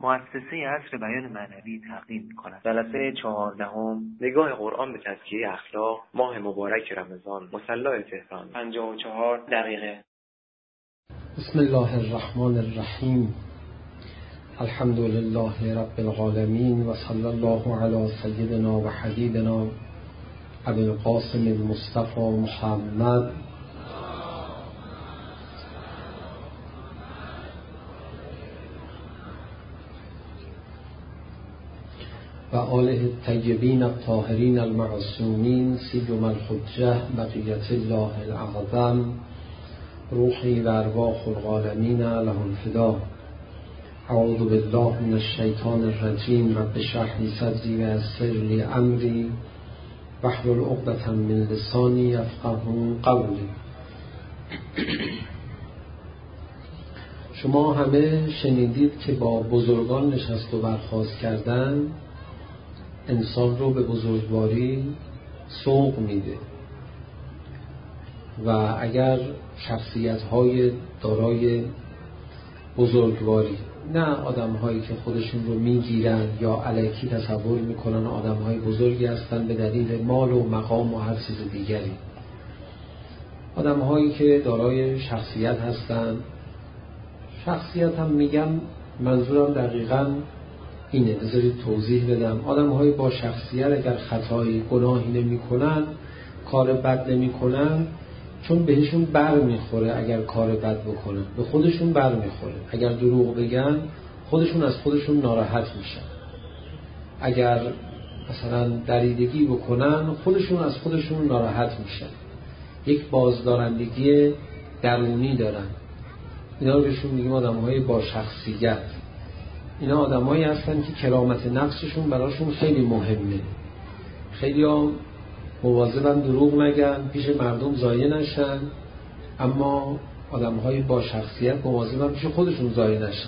مؤسسه عصر بیان معنوی تقدیم می‌کند. جلسه 14 نگاه قرآن به تزکیه اخلاق، ماه مبارک رمضان، مصلی تهران. 54 دقیقه. بسم الله الرحمن الرحیم. الحمد لله رب العالمین و صلی الله علی سیدنا و حبیبنا ابی القاسم المصطفى محمد و آله الطیبین الطاهرین المعصومین سیما الحجة بقیة الله الاعظم روحی و ارواح العالمین له الفدا. اعوذ بالله من الشیطان الرجیم. رب اشرح لی صدری و یسر لی امری واحلل عقدة من لسانی یفقهوا قولی. شما همه شنیدید که با بزرگان نشست و برخاست کردن انسان رو به بزرگواری سوق میده و اگر شخصیت‌های دارای بزرگواری، نه آدم‌هایی که خودشون رو میگیرن یا الکی تصور میکنن آدم‌های بزرگی هستن به دلیل مال و مقام و هر چیز دیگری، آدم‌هایی که دارای شخصیت هستن. شخصیت هم میگم منظورم دقیقاً اینه، بذارید توضیح بدم. آدم‌های با شخصیت اگر خطایی گناهی نمی‌کنن، کار بد نمی‌کنن، چون بهشون بر میخوره اگر کار بد بکنن، به خودشون بر میخوره. اگر دروغ بگن خودشون از خودشون ناراحت میشن، اگر مثلا دریدگی بکنن خودشون از خودشون ناراحت میشن، یک بازدارندگی درونی دارن. اینا رو بهشون میگیم آدم‌های با شخصیت. اینا آدمایی هستن که کرامت نفسشون براشون خیلی مهمه. خیلی‌ها مواظبن دروغ نگن، پیش مردم ضایع نشن، اما آدم‌های با شخصیت مواظبن پیش خودشون ضایع نشن.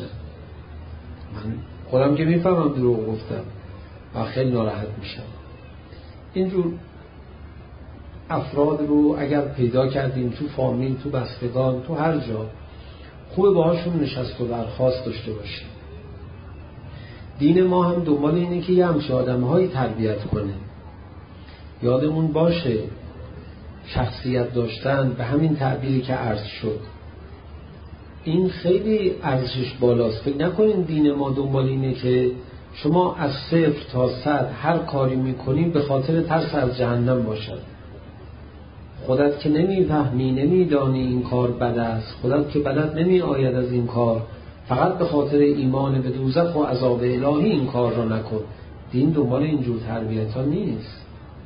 من خودم که میفهمم دروغ گفتم و خیلی ناراحت میشم. اینجور افراد رو اگر پیدا کردیم تو فامیل، تو بستگان، تو هر جا، خوبه باهاشون نشست و برخاست داشته باشیم. دین ما هم دنبال اینه که یه همچه آدم‌هایی تربیت کنه. یادمون باشه شخصیت داشتن به همین تعبیری که عرض شد این خیلی ارزشش بالاست. فکر نکنین دین ما دنبال اینه که شما از 0 تا 100 هر کاری میکنین به خاطر ترس از جهنم باشد. خودت که نمیفهمی، نمیدانی این کار بد است، خودت که بدت نمی آید از این کار، فقط به خاطر ایمان به دوزخ و عذاب الهی این کار را نکن. دین دنبال اینجور تربیت ها نیست.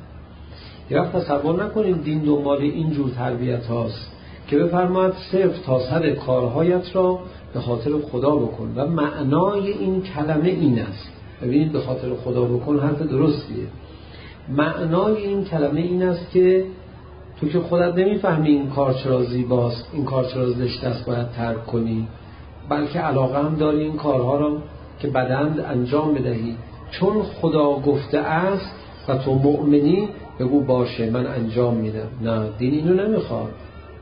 یه وقت تصور نکنین دین دنبال اینجور تربیت هاست که بفرماید 0 تا 100 کارهایت را به خاطر خدا بکن و معنای این کلمه این است. ببینید، به خاطر خدا بکن حرف درستیه. معنای این کلمه این است که تو که خودت نمیفهمی این کار چرا زیباست، این کار چرا زشت است، باید ترک کنی، بلکه علاقه هم داری این کارها را که بدند انجام بدهی. چون خدا گفته است و تو مؤمنی، بگو باشه من انجام میدم. نه، دین اینو نمیخواد.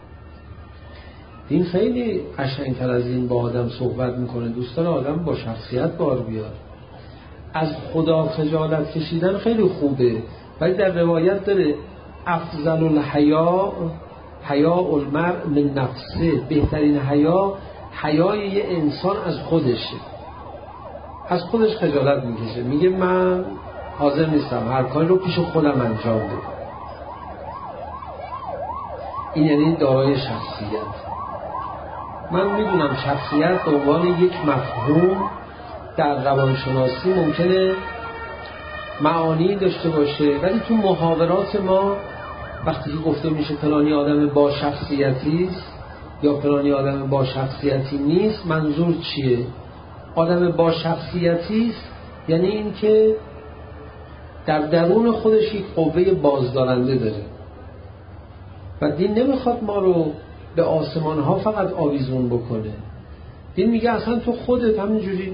دین خیلی قشنگتر از این با آدم صحبت میکنه. دوستان آدم با شخصیت بار بیار. از خدا خجالت کشیدن خیلی خوبه، ولی در روایت داره افضل الحیا حیاء المرء من نفسه. بهترین حیا حیای یه انسان از خودشه. از خودش خجالت میکشه، میگه من حاضر نیستم هر کاری رو پیش خودم انجام بدم. این یعنی دارای شخصیت. من میدونم شخصیت به عنوان یک مفهوم در روانشناسی ممکنه معانی داشته باشه، ولی تو محاورات ما وقتی که گفته میشه فلانی آدم با شخصیتی است یا فلانی آدم با شخصیتی نیست، منظور چیه؟ آدم با شخصیتی است یعنی این که در درون خودش یک قوه بازدارنده داره و دین نمیخواد ما رو به آسمان ها فقط آویزون بکنه. دین میگه اصلا تو خودت همینجوری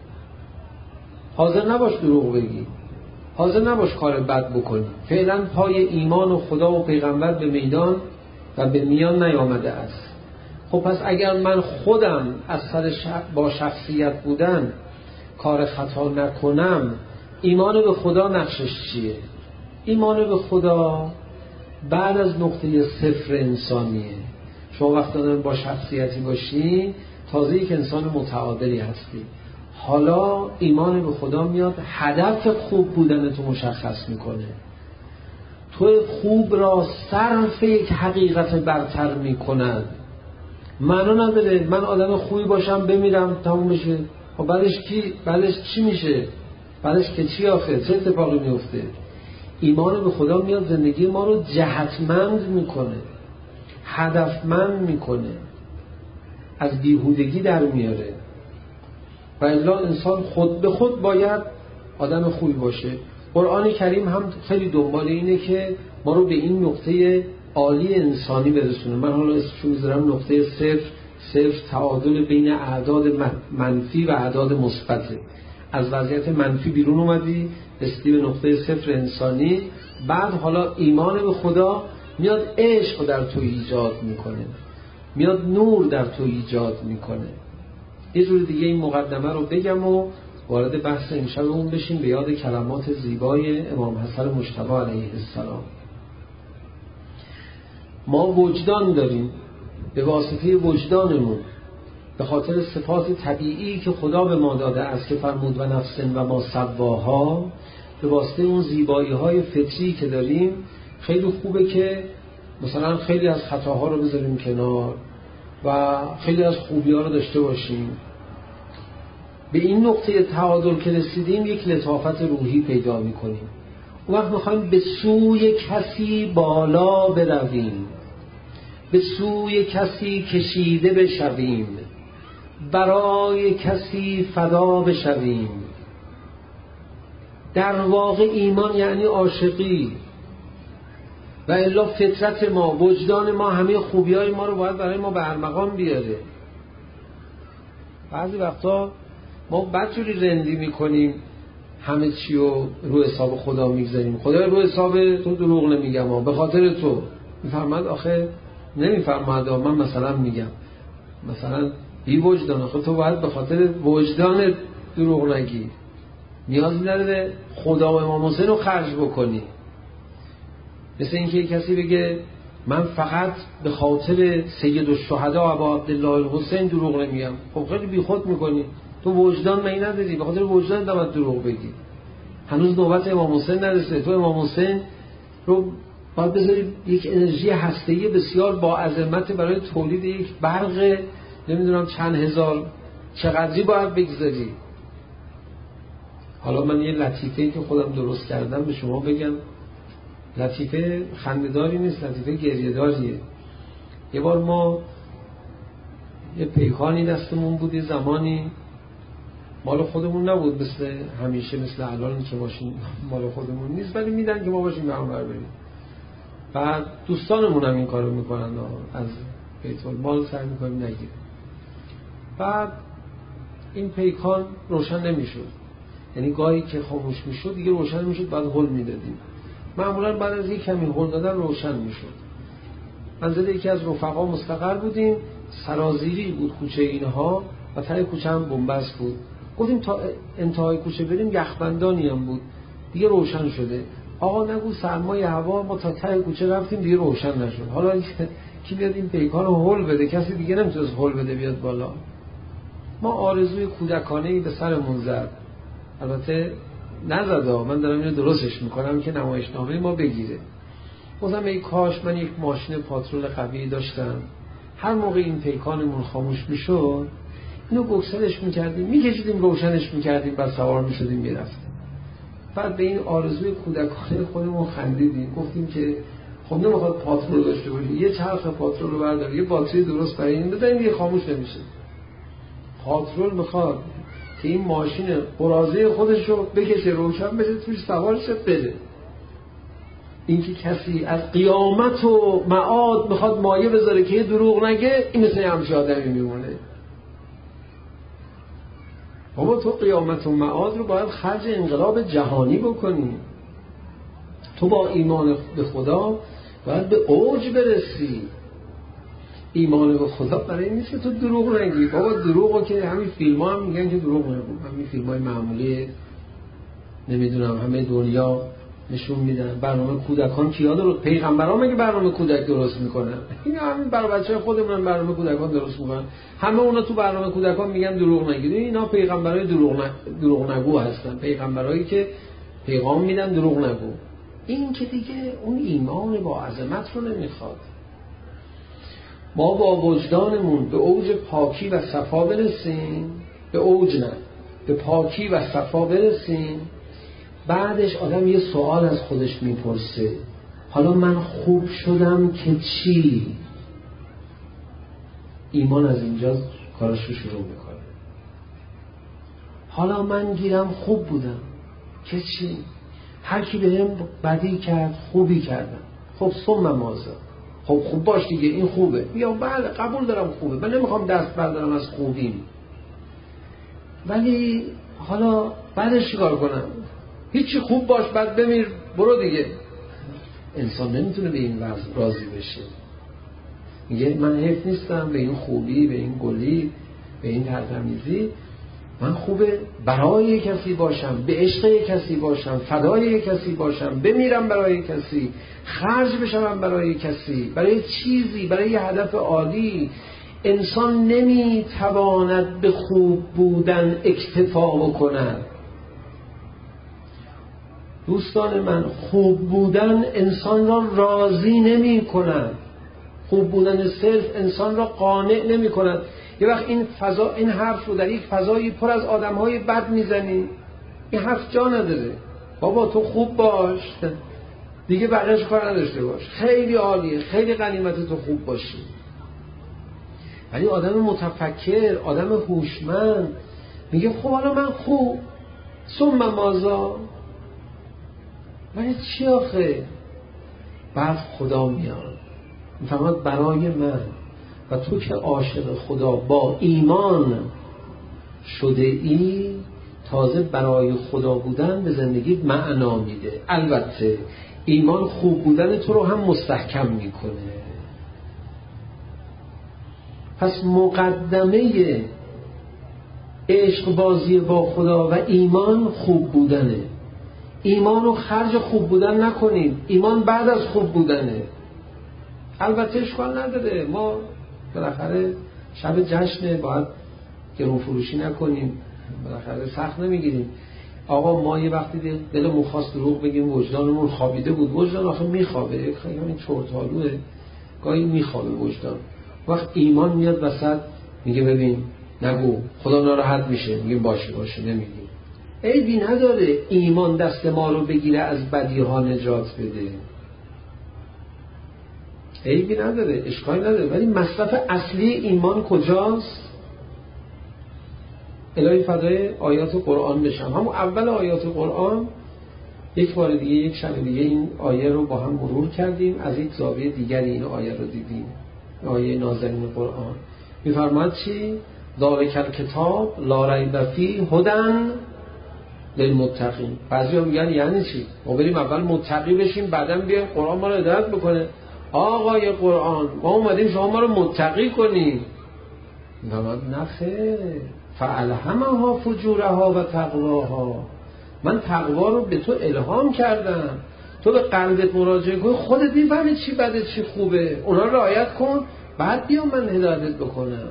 حاضر نباش دروغ بگی، حاضر نباش کار بد بکنی. فعلا پای ایمان و خدا و پیغمبر به میدان و به میان نیامده است. خب پس اگر من خودم از سر با شخصیت بودن کار خطا نکنم، ایمان به خدا نقشش چیه؟ ایمان به خدا بعد از نقطه صفر انسانیه. شما وقتی آدم با شخصیتی باشی تازه یک انسان متعادلی هستی. حالا ایمان به خدا میاد هدف خوب بودن تو مشخص میکنه. تو خوب را صرف یک حقیقت برتر میکند. معنا نداره من آدم خوبی باشم بمیرم تموم بشه. خب بعدش چی میشه؟ بعدش که چی آخه؟ چه اتفاقی میفته؟ ایمان به خدا میاد زندگی ما رو جهتمند میکنه، هدفمند میکنه، از بیهودگی در میاره. و الا انسان خود به خود باید آدم خوبی باشه. قرآن کریم هم خیلی دنبال اینه که ما رو به این نقطه عالی انسانی برسونه. من حالا اسمشو میذارم نقطه صفر، تعادل بین اعداد منفی و اعداد مثبته. از وضعیت منفی بیرون اومدی، رسیدی به نقطه صفر انسانی. بعد حالا ایمان به خدا میاد عشق در تو ایجاد میکنه، میاد نور در تو ایجاد میکنه. یه جور دیگه این مقدمه رو بگم و وارد بحث امشبمون بشیم به یاد کلمات زیبای امام حسن مجتبی علیه السلام. ما وجدان داریم، به واسطه وجدانمون به خاطر صفات طبیعی که خدا به ما داده است که فرمود و نفس و ما سواها، به واسطه اون زیبایی های فطری که داریم خیلی خوبه که مثلا خیلی از خطاها رو بذاریم کنار و خیلی از خوبی ها رو داشته باشیم. به این نقطه تعادل که رسیدیم یک لطافت روحی پیدا میکنیم. اون وقت میخوایم به سوی کسی بالا برویم، به سوی کسی کشیده بشویم، برای کسی فدا بشویم. در واقع ایمان یعنی عاشقی. و الا فطرت ما، وجدان ما همه خوبی‌های ما رو باید برای ما به ارمغان بیاره. بعضی وقتا ما بدجوری رندی میکنیم، همه چی رو رو حساب خدا میگذاریم. خدا رو حساب تو دروغ نمیگم به خاطر تو میفرماد. آخه نمیفرماد، من مثلا میگم مثلا بی وجدان، آخه تو باید به خاطر وجدان دروغ نگی. نیازی نداره خدا و امام حسین رو خرج بکنی. مثل اینکه کسی بگه من فقط به خاطر سید الشهدا ابا عبدالله الحسین دروغ نمیگم. خب خیلی بی خود میکنی. تو وجدان می نداری، به خاطر وجدان نباید دروغ بگی. هنوز نوبت امام حسین نرسیده. تو امام حسین رو باید بذاری یک انرژی هسته‌ای بسیار با عظمت برای تولید یک برق نمیدونم چند هزار چقدری باید بگذاری. حالا من یه لطیفه‌ای که خودم درست کردم به شما بگم. لطیفه خنده‌داری نیست، لطیفه گریه‌داریه. یه بار ما یه پیکانی دستمون بود، یه زمانی مال خودمون نبود مثل همیشه، مثل الان که ماشین مال خودمون نیست ولی میدن که ما باشیم برابر بریم. بعد دوستانمون هم این کارو میکنن، از بیت المال سعی میکنیم نگیریم. بعد این پیکان روشن نمیشد، یعنی گاهی که خاموش میشد دیگه روشن میشد، بعد هل میدادیم. معمولا بعد از یک کمی هل دادن روشن میشد. منزل یکی از رفقا مستقر بودیم، سرازیری بود کوچه اینها و ته کوچه هم بنبست بود. گفتیم تا انتهای کوچه بریم، یخبندانی هم بود دیگه روشن شده. آقا نگو سرمای هوا، ما تا ته کوچه رفتیم دیگه روشن نشد. حالا کی بیاد این پیکان رو هل بده؟ کسی دیگه نمیتونست هل بده بیاد بالا. ما آرزوی کودکانه‌ای به سرمون زد. البته نزده، من دارم اینو درستش میکنم که نمایشنامه ما بگیره. گفتم ای کاش من یک ماشین پاترول قوی داشتم، هر موقع این پیکانمون خاموش میشد اینو بکسلش میکردیم، میکشیدیم روشنش میکردیم، بعد سوار میشدیم میرفتیم. بعد به این آرزوی کودکانه خودمون خندیدیم، گفتیم که خب نمیخواد پاترول داشته باشیم، یه چرخ پاترول رو بردار، یه باتری درست برای این بزنیم دیگه خاموش نمیشه. پاترول میخواد که این ماشین قراضه خودش رو بکشه روشن بشه، توش سوار شه بره. این که کسی از قیامت و معاد میخواد مایه بذاره که یه دروغ نگه، این مثل همچه آدمی میمونه. بابا تو قیامت و معاد رو باید خرج انقلاب جهانی بکنی. تو با ایمان به خدا باید به اوج برسی. ایمان به خدا برای این نیست که تو دروغ نگی. بابا دروغو که همین فیلم ها هم میگن که دروغ نگو، همین فیلم های معمولی نمیدونم همه دنیا نشون میدن. برنامه کودکان کیا درست؟ پیغمبران مگه برنامه کودک درست میکنن؟ این همین برای بچه‌های خودمون برنامه کودکان درست میکنن. همه اونا تو برنامه کودکان میگن دروغ نگید. اینا پیغمبرای دروغ نگو هستن، پیغمبرایی که پیغام میدن دروغ نگو. این که دیگه اون ایمان با عظمت رو نمیخواد. ما با وجدانمون به اوج پاکی و صفا برسیم، به اوج نه، به پاکی و صفا برسیم، بعدش آدم یه سوال از خودش میپرسه حالا من خوب شدم که چی؟ ایمان از اینجا کارش رو شروع میکنه. حالا من گیرم خوب بودم که چی؟ هر کی بهم بدی کرد خوبی کردم، خب ثم ماذا؟ خب خوب باش دیگه، این خوبه. یا بله قبول دارم خوبه، من نمیخوام دست بردارم از خوبیم، ولی حالا بعدش چیکار کنم؟ هیچی، خوب باش بعد بمیر برو دیگه. انسان نمیتونه به این وضع راضی بشه. میگه من حیف نیستم به این خوبی، به این گلی، به این ترتمیزی. من خوبه برای کسی باشم، به عشق کسی باشم، فدای کسی باشم، بمیرم برای کسی، خرج بشم برای کسی، برای چیزی، برای یه هدف عالی. انسان نمیتواند به خوب بودن اکتفا بکند. دوستان من، خوب بودن انسان را راضی نمی کند. خوب بودن صرف انسان را قانع نمی کند. یه وقت این حرف رو در یک فضایی پر از آدم‌های بد میزنی، این حرف جا نداره. بابا تو خوب باش دیگه، بقیه‌اش کار نداشته باش، خیلی عالیه، خیلی غنیمت تو خوب باشی. ولی آدم متفکر، آدم هوشمند میگه خب حالا من خوب، ثم ماذا؟ ولی چی آخه؟ بعد خدا میاد میفهمد برای من و تو که عاشق خدا با ایمان شده ای، تازه برای خدا بودن به زندگیت معنا میده. البته ایمان خوب بودن تو رو هم مستحکم میکنه. پس مقدمه عشق بازی با خدا و ایمان خوب بودنه. ایمان رو خرج خوب بودن نکنید، ایمان بعد از خوب بودنه. البته اشکال نداره، ما بالاخره شب جشنه، باید گرون فروشی نکنیم، بالاخره سخت نمیگیریم. آقا ما یه وقتی دلمون خواست دروغ بگیم، وجدانمون خوابیده بود. وجدان آخه میخوابه، خیلی همین چرت‌آلوه، گاهی میخوابه وجدان. وقت ایمان میاد وسط میگه ببین نگو، خدا ناراحت میشه، میگیم باشه نمیگیم. عیبی نداره ایمان دست ما رو بگیره از بدیها نجات بده، عیبی نداره، اشکالی نداره. ولی مصرف اصلی ایمان کجاست؟ الهی فدای آیات قرآن بشم. همون اول آیات قرآن یک بار دیگه، یک شب دیگه این آیه رو با هم مرور کردیم، از یک زاویه دیگری این آیه رو دیدیم. آیه نازلین قرآن میفرماد چی؟ ذالک الکتاب لا ریب فیه هدی للمتقین. بعضیا میگن یعنی چی؟ ما بریم اول متقی بشیم بعداً بیایم قرآن ما رو هدایت بکنه. آقای قرآن ما اومدیم شما ما رو متقی کنیم. میفرماد نه خیر، فالهمها فجورها و تقواها. من تقوا رو به تو الهام کردم، تو به قلبت مراجعه کن، خودت میفهمی چی بده چی خوبه، اونا رو رعایت کن، بعد بیا من هدایتت بکنم.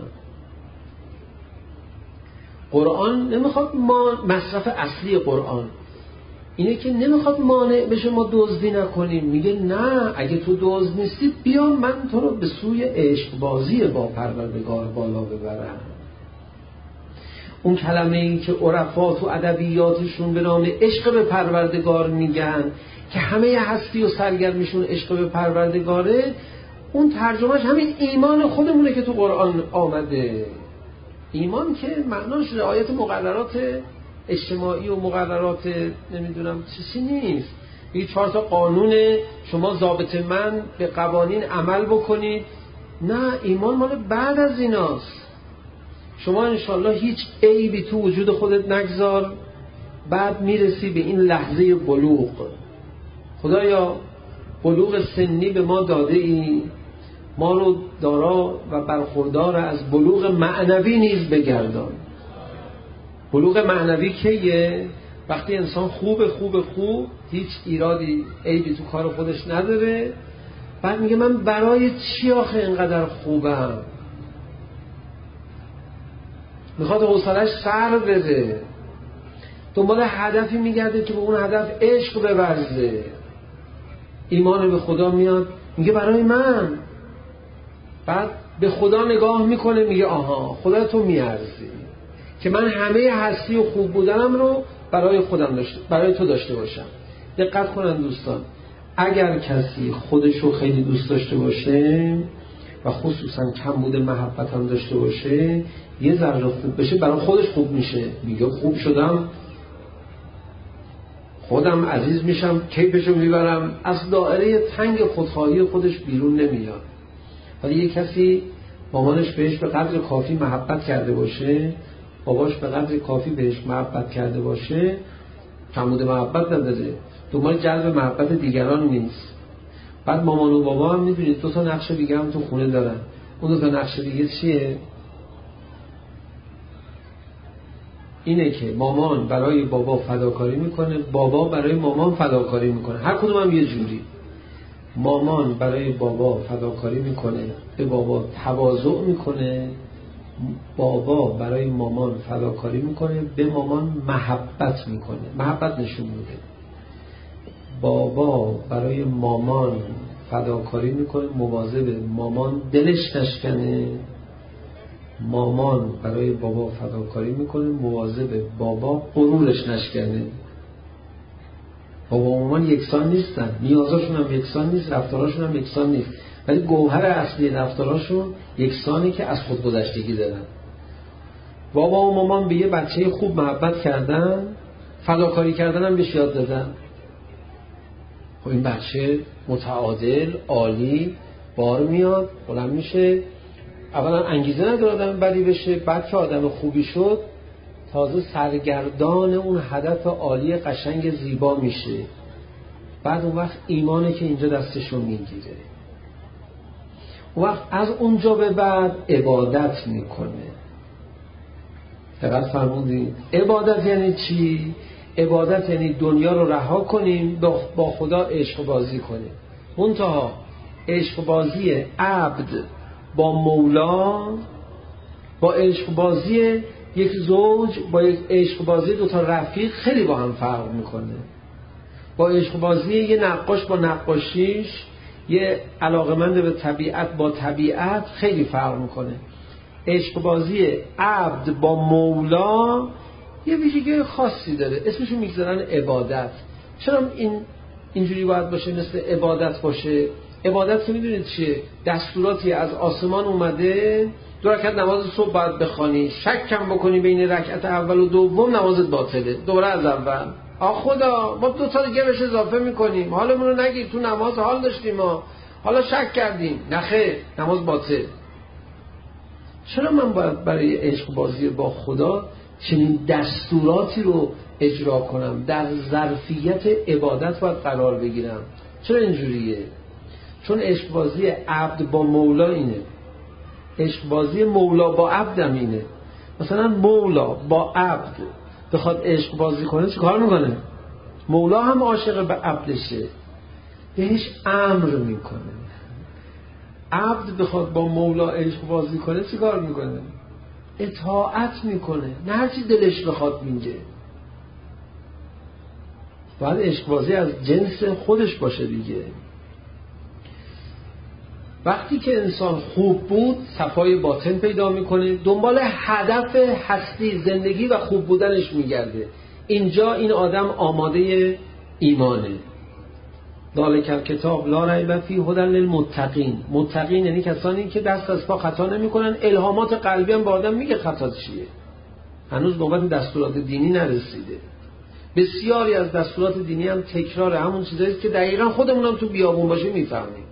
قرآن نمیخواد ما مصرف اصلی قرآن اینه که نمیخواد مانع بشه ما دزدی نکنیم. میگه نه، اگه تو دزد نیستی بیا من تو رو به سوی عشق بازی با پروردگار بالا ببرم. اون کلمه این که عرفا تو ادبیاتشون به نام عشق به پروردگار میگن که همه هستی و سرگرمیشون عشق به پروردگاره، اون ترجمهش همین ایمان خودمونه که تو قرآن آمده. ایمان که معناش رعایت مقررات اجتماعی و مقررات نمیدونم چیزی نیست. این 4 تا قانون شما ضابط من به قوانین عمل بکنید، نه، ایمان مال بعد از ایناست. شما انشالله هیچ عیبی تو وجود خودت نگذار، بعد میرسی به این لحظه بلوغ. خدایا بلوغ سنی به ما داده ای، ما رو دارا و برخوردار از بلوغ معنوی نیز بگردان. بلوغ معنوی کیه؟ وقتی انسان خوب هیچ ایرادی عیبی تو کار خودش نداره، بعد میگه من برای چی آخه اینقدر خوبم؟ میخواد حوصله‌اش سر بده، دنبال هدفی میگرده که به اون هدف عشق بورزه. ایمان به خدا میاد میگه برای من، بعد به خدا نگاه میکنه میگه آها خدا تو میارزی که من همه هستی و خوب بودنم رو برای تو داشته باشم. دقت کنن دوستان، اگر کسی خودشو خیلی دوست داشته باشه و خصوصا کم بوده محبت هم داشته باشه، یه ذره خوب بشه برای خودش خوب میشه، میگه خوب شدم خودم عزیز میشم، کیفشو میبرم، از دایره تنگ خودخواهی خودش بیرون نمیاد. ولی یه کسی مامانش بهش به قدر کافی محبت کرده باشه، باباش به قدر کافی بهش محبت کرده باشه، کمبود محبت نداره، دنبال جلب محبت دیگران نیست. بعد مامان و بابا هم میدونید 2 تا نقش دیگه هم تو خونه دارن. اون 2 تا نقش دیگه چیه؟ اینه که مامان برای بابا فداکاری میکنه، بابا برای مامان فداکاری میکنه، هر کدوم هم یه جوری. مامان برای بابا فداکاری میکنه، به بابا تواضع میکنه، بابا برای مامان فداکاری میکنه، به مامان محبت میکنه، محبت نشون میده. بابا برای مامان فداکاری میکنه، مواظب مامان دلش نشکنه. مامان برای بابا فداکاری میکنه، مواظب بابا غرورش نشکنه. بابا و مامان یکسان نیستن، نیازاشون هم یکسان نیست، رفتاراشون هم یکسان نیست، ولی گوهر اصلی رفتاراشون یکسانه که از خودگذشتگی دارن. بابا و مامان به یه بچه خوب محبت کردن، فداکاری کردن هم بهش یاد دادن. خب این بچه متعادل، عالی، بار میاد، بلند میشه، اولا انگیزه نداره آدم بدی بشه، بعد که آدم خوبی شد تازه سرگردان اون هدف عالی قشنگ زیبا میشه. بعد اون وقت ایمانه که اینجا دستشو میگیره. اون وقت از اونجا به بعد عبادت میکنه. دقیق فرمودید؟ عبادت یعنی چی؟ عبادت یعنی دنیا رو رها کنیم، با خدا عشق بازی کنیم. منتها عشق بازی عبد با مولا، با عشق بازی یک زوج، با یک عشق بازی 2 تا رفیق خیلی با هم فرق میکنه. با عشق بازی یه نقاش با نقاشیش، یه علاقمند به طبیعت با طبیعت خیلی فرق میکنه. عشق بازی عبد با مولا یه ویژگی خاصی داره، اسمشو میگذارن عبادت. چرا اینجوری باید باشه؟ مثل عبادت باشه. عبادت که میدونید چیه؟ دستوراتی از آسمان اومده، 2 رکعت نماز صبح باید بخوانی، شک کم بکنی بین رکعت اول و دوم نمازت باطله، دوباره از اول. خدا ما 2 تا دیگه بهش اضافه میکنیم، حالمون رو نگیر، تو نماز حال داشتیم ما، حالا شک کردیم، نخیر، نماز باطل. چرا من باید برای عشق بازی با خدا چنین دستوراتی رو اجرا کنم؟ در ظرفیت عبادت باید قرار بگیرم. چرا اینجوریه؟ چون عشق بازی عبد با مولا اینه، عشق بازی مولا با عبدم اینه. مثلا مولا با عبد بخواد عشق بازی کنه چی کار میکنه؟ مولا هم عاشق به عبدشه، بهش امر میکنه. عبد بخواد با مولا عشق بازی کنه چی کار میکنه؟ اطاعت میکنه، نه هرچی دلش بخواد میگه. باید عشق بازی از جنس خودش باشه دیگه. وقتی که انسان خوب بود صفای باطن پیدا میکنه، دنبال هدف هستی زندگی و خوب بودنش میگرده. اینجا این آدم آماده ایمانه. ذالک کتاب لا ریب فیه هدی للمتقین. متقین یعنی کسانی که دست از پا خطا نمیکنن. الهامات قلبی هم به آدم میگه خطا چیه. هنوز نوبت دستورات دینی نرسیده. بسیاری از دستورات دینی هم تکرار همون چیزایی که دقیقاً خودمون هم تو بیابون باشه میفهمیم.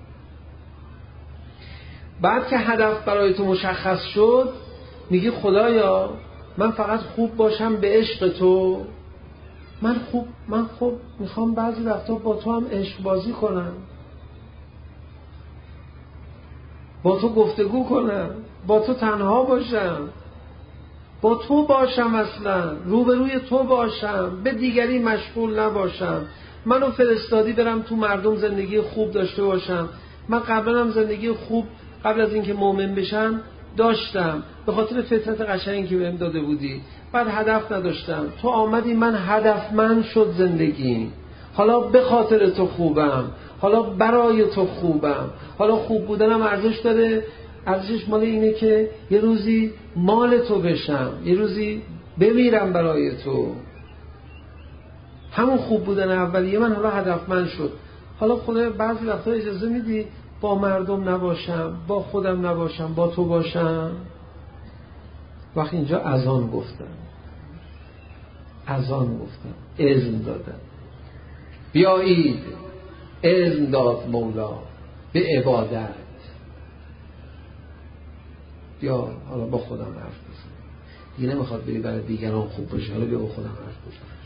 بعد که هدف برای تو مشخص شد میگی خدایا من فقط خوب باشم به عشق تو، من خوب میخوام بعضی وقتا با تو هم عشق بازی کنم. با تو گفتگو کنم، با تو تنها باشم، با تو باشم، اصلا روبروی تو باشم، به دیگری مشغول نباشم. منو فرستادی برم تو مردم زندگی خوب داشته باشم. من قبلا هم زندگی خوب قبل از اینکه مؤمن بشم داشتم، به خاطر فطرت قشنگی که بهم داده بودی. بعد هدف نداشتم، تو آمدی، من هدفمند شد زندگی. حالا به خاطر تو خوبم، حالا برای تو خوبم. حالا خوب بودنم ارزش داره. ارزشش مال اینه که یه روزی مال تو بشم، یه روزی بمیرم برای تو. همون خوب بودن اولیه من حالا هدفمند شد. حالا خدا بعضی وقتا اجازه میدی با مردم نباشم، با خودم نباشم، با تو باشم. وقتی اینجا اذان گفتم، اذن دادم، بیایید، اذن داد مولا به عبادت. بیا حالا با خودم حرف بزن. دیگه نمیخواد بری برای دیگران خوب باشه، حالا بیا با خودم حرف بزن.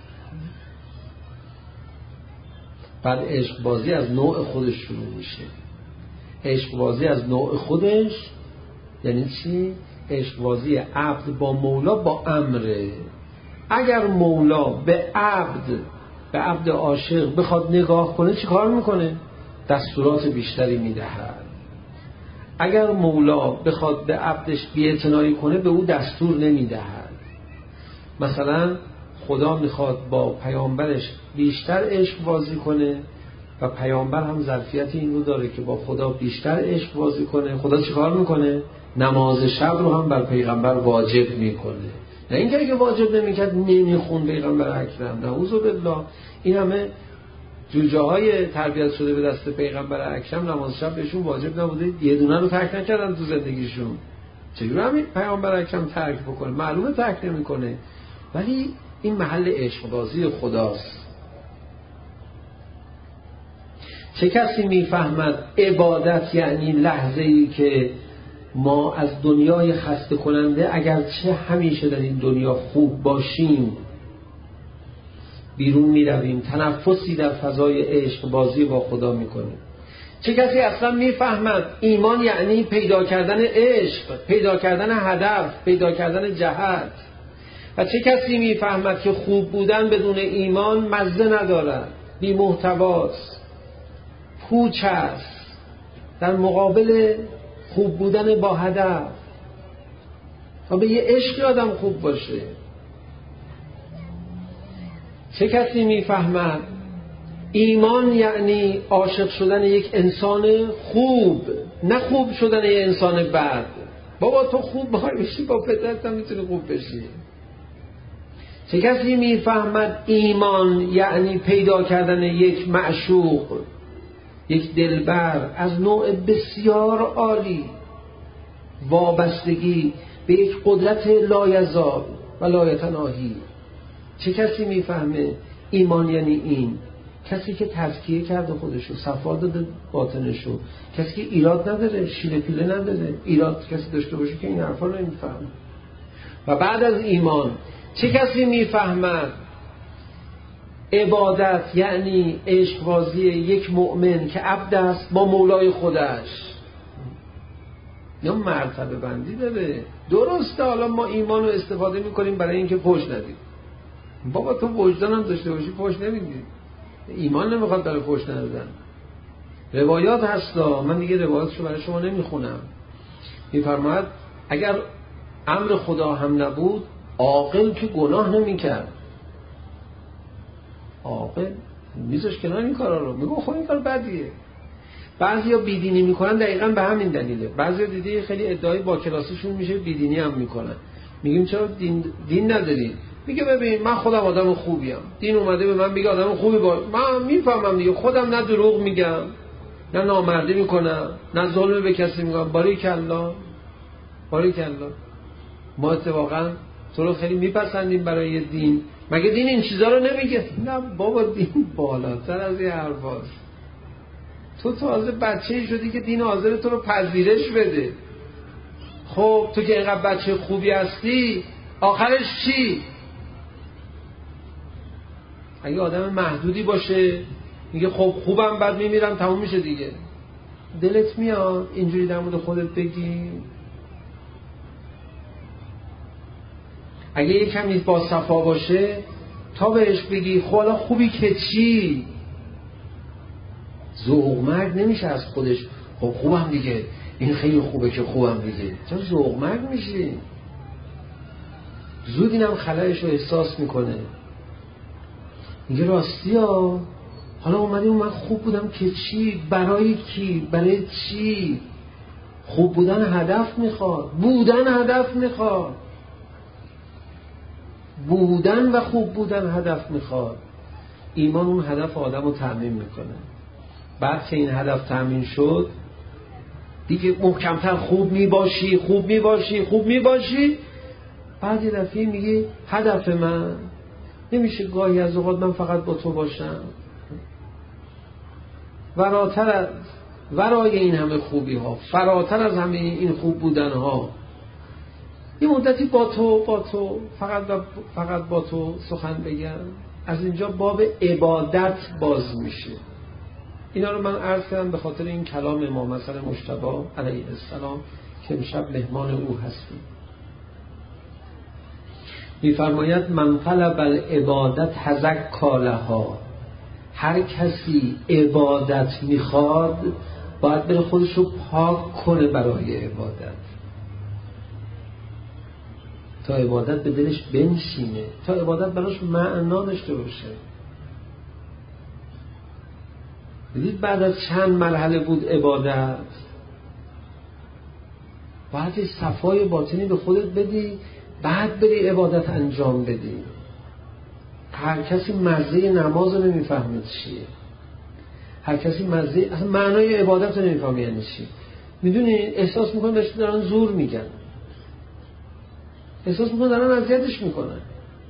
بعد عشق بازی از نوع خودش شروع میشه. عشق بازی از نوع خودش یعنی چی؟ عشق بازی عبد با مولا با امره. اگر مولا به عبد عاشق بخواد نگاه کنه چی کار میکنه؟ دستورات بیشتری میدهد. اگر مولا بخواد به عبدش بی‌اعتنایی کنه به او دستور نمیدهد. مثلا خدا میخواد با پیامبرش بیشتر عشق بازی کنه و پیامبر هم ظرفیت این رو داره که با خدا بیشتر عشق بازی کنه. خدا چی کار میکنه؟ نماز شب رو هم بر پیغمبر واجب میکنه. نه اینکه اگه واجب نمیکرد نمیخون پیغمبر اکرم، نعوذ بالله. این همه جوجه های تربیت شده به دست پیغمبر اکرم نماز شب بهشون واجب نبوده، یه دونه رو ترک نکردن تو زندگیشون. چجوری همین پیغمبر اکرم ترک بکنه؟ معلومه ترک نمیکنه. ولی این محل عشق بازی خداست. چه کسی میفهمد عبادت یعنی لحظه‌ای که ما از دنیای خسته کننده اگرچه همیشه در این دنیا خوب باشیم بیرون میرویم، تنفسی در فضای عشق بازی با خدا میکنیم. چه کسی اصلا میفهمد ایمان یعنی پیدا کردن عشق، پیدا کردن هدف، پیدا کردن جهت. و چه کسی میفهمد که خوب بودن بدون ایمان مزه ندارد، بی محتواست، پوچ است در مقابل خوب بودن با هدف. و به یه عشق آدم خوب باشه. چه کسی میفهمد ایمان یعنی عاشق شدن یک انسان خوب، نه خوب شدن یک انسان بد. بابا تو خوب بخوای بشی با فطرت هم میتونی خوب بشی. چه کسی میفهمد ایمان یعنی پیدا کردن یک معشوق، یک دلبر از نوع بسیار عالی، وابستگی به یک قدرت لایزال و لایتناهی. چه کسی میفهمه ایمان یعنی این؟ کسی که تزکیه کرده خودشو، صفا داده باطنشو، کسی که ایراد نداره، شیله پیله نداره. ایراد کسی داشته باشه که این حرفا رو نمیفهمه. و بعد از ایمان چه کسی میفهمد عبادت یعنی عشق بازی یک مؤمن که عبد است با مولای خودش؟ یا مرتبه بندی داره. درسته حالا ما ایمان رو استفاده میکنیم برای اینکه فحش ندیم. بابا تو وجدان هم داشته باشی فحش نمیدی. ایمان نمیخواد برای فحش ندادن. روایات هستا، من دیگه روایاتشو برای شما نمیخونم. میفرماید اگر امر خدا هم نبود عاقل که گناه نمیکرد. عاقل میذاش کنار این کارا رو، میگه خب این کار بدیه. بعضیا بیدینی میکنن دقیقاً به همین دلیله. بعضیا دیدی خیلی ادعای با کلاسیشون میشه بیدینی هم میکنن. میگیم چرا دین نداری؟ میگه ببین من خودم آدم خوبیم، دین اومده به من میگه آدم خوبی باش. من میفهمم دیگه، خودم نه دروغ میگم، نه نامردی میکنم، نه ظلم به کسی میکنم. باریکالله باریکالله. ما اتفاقا تو رو خیلی میپسندیم برای دین. مگه دین این چیزا رو نمیگه؟ نه بابا دین بالاتر از این حرفاست. تو تازه بچه‌ای شدی که دین حاضر تو رو پذیرش بده. خب تو که اینقدر بچه خوبی هستی آخرش چی؟ اگه آدم محدودی باشه میگه خب خوبم بعد میمیرم تموم میشه دیگه. دلت میاد اینجوری در مورد خودت بگی؟ اگه یه کمی با صفا باشه تا بهش بگی خب حالا خوبی که چی؟ ذوق‌مرگ نمیشه از خودش. خب خوبم دیگه، این خیلی خوبه که خوبم دیگه. چرا ذوق‌مرگ میشی؟ زود اینم خلایش رو احساس میکنه، میگه راستی ها، حالا اومدیم من خوب بودم که چی؟ برای کی؟ برای چی؟ خوب بودن هدف میخواد، بودن هدف میخواد، بودن و خوب بودن هدف میخواد. ایمان اون هدف آدم رو تأمین میکنه. بعد که این هدف تأمین شد دیگه محکمتر خوب میباشی، خوب میباشی، خوب میباشی. بعد یه دفعه میگی هدف من نمیشه گاهی از اوقات من فقط با تو باشم؟ فراتر از ورای این همه خوبی ها، فراتر از همه این خوب بودن ها، یه مدتی با تو فقط با تو سخن بگم. از اینجا باب عبادت باز میشه. اینا رو من عرض کردم به خاطر این کلام امام حسن مجتبی علیه السلام که امشب مهمان او هستیم. میفرماید من طلب العبادت تزکا لها. هر کسی عبادت میخواد باید بره خودش رو پاک کنه برای عبادت، تا عبادت به دلش بنشینه، تا عبادت براش معنا داشته باشه. بدید بعد از چند مرحله بود عبادت، باید صفای باطنی به خودت بدی، بعد بری عبادت انجام بدی. هر کسی مزه نماز رو نمیفهمه چیه، هر کسی مزه اصلا معنای عبادت رو نمیفهمه یعنی چی. میدونی احساس میکنه دارن زور میگن، احساس میکنه دارن اذیتش میکنن.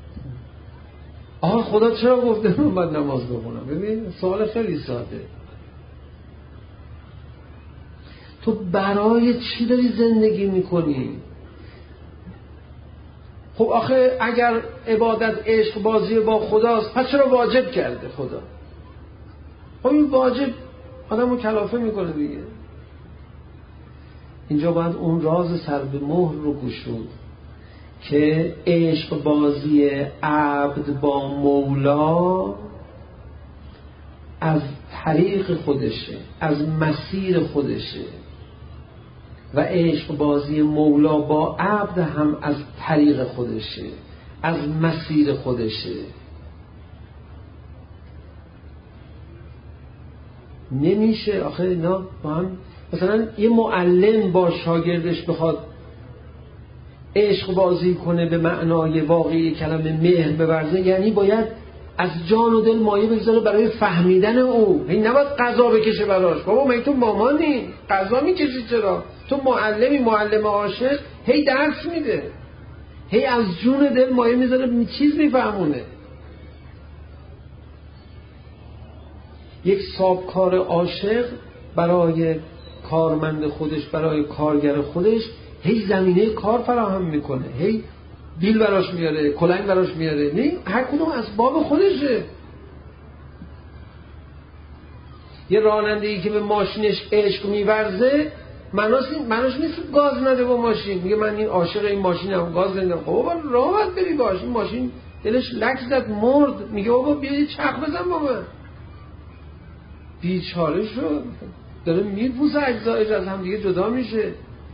آها خدا چرا گفته من باید نماز بخونم؟ ببین سوال خیلی ساده. تو برای چی داری زندگی میکنی؟ خب آخه اگر عبادت عشق بازی با خداست پس چرا واجب کرده خدا؟ خب این واجب آدمو کلافه میکنه دیگه. اینجا باید اون راز سر به مهر رو گشود که عشق بازی عبد با مولا از طریق خودشه، از مسیر خودشه، و عشق بازی مولا با عبد هم از طریق خودشه، از مسیر خودشه. نمیشه آخه اینا با هم. مثلا یه معلم با شاگردش بخواد عشق بازی کنه به معنای واقعی کلمه مهر بورزه، یعنی باید از جان و دل مایه بگذاره برای فهمیدن او. این نباید قضا بکشه براش. بابا من تو مامانی قضا میکشی چرا؟ تو معلمی، معلم عاشق هی درس میده، هی از جون دل مایه میذاره، چیز میفهمونه. یک صاحبکار عاشق برای کارمند خودش، برای کارگر خودش هی زمینه کار فراهم میکنه، هی بیل براش میاره، کلنگ براش میاره. نه هر کدوم اسباب خودشه. یه راننده‌ای که به ماشینش عشق میورزه معناش نیست گاز نده با ماشین. میگه من این عاشق این ماشینم، گاز نمیدم. خب بابا راحت بری باش، این ماشین دلش لک زد مرد. میگه بابا بیا یه چرخ بزن با من. بیچاره شد، داره میپوسه، اجزایش از هم دیگه جدا میشه.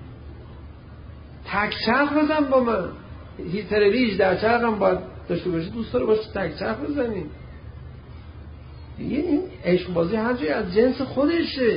تک چرخ بزن با من. هیترلیج در چرخ هم باید داشته باشه، دوست داره باشه تک چرخ بزنیم دیگه. این عشق بازی هر جایی از جنس خودشه.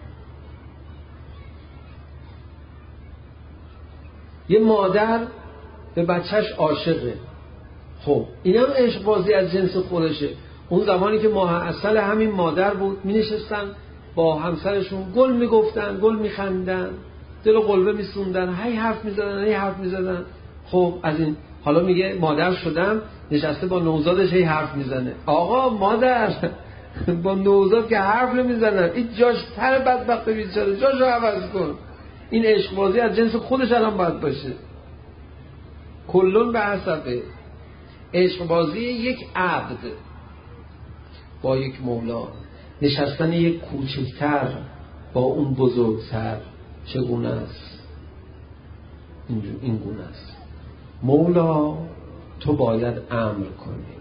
یه مادر به بچهش عاشقه، خب اینم عشق بازی از جنس خودشه. اون زمانی که ماه عسل همین مادر بود، می نشستن با همسرشون گل می گفتن، گل می خندن، دل و قلبه می سوندن، هی حرف می زدن. خب از این حالا میگه مادر شدم، نشسته با نوزادش هی حرف می زنه. آقا مادر با نوزاد که حرف نمی زنن، این جاش تر بدبخت بیچاره، جاشو عوض کن. این عشق بازی از جنس خودش الان باید باشه. کلون به حسبه. عشق بازی یک عبد با یک مولا، نشستن یک کوچکتر با اون بزرگتر چگونه است؟ این گونه است: مولا تو باید امر کنی،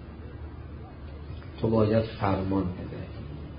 تو باید فرمان بدهی.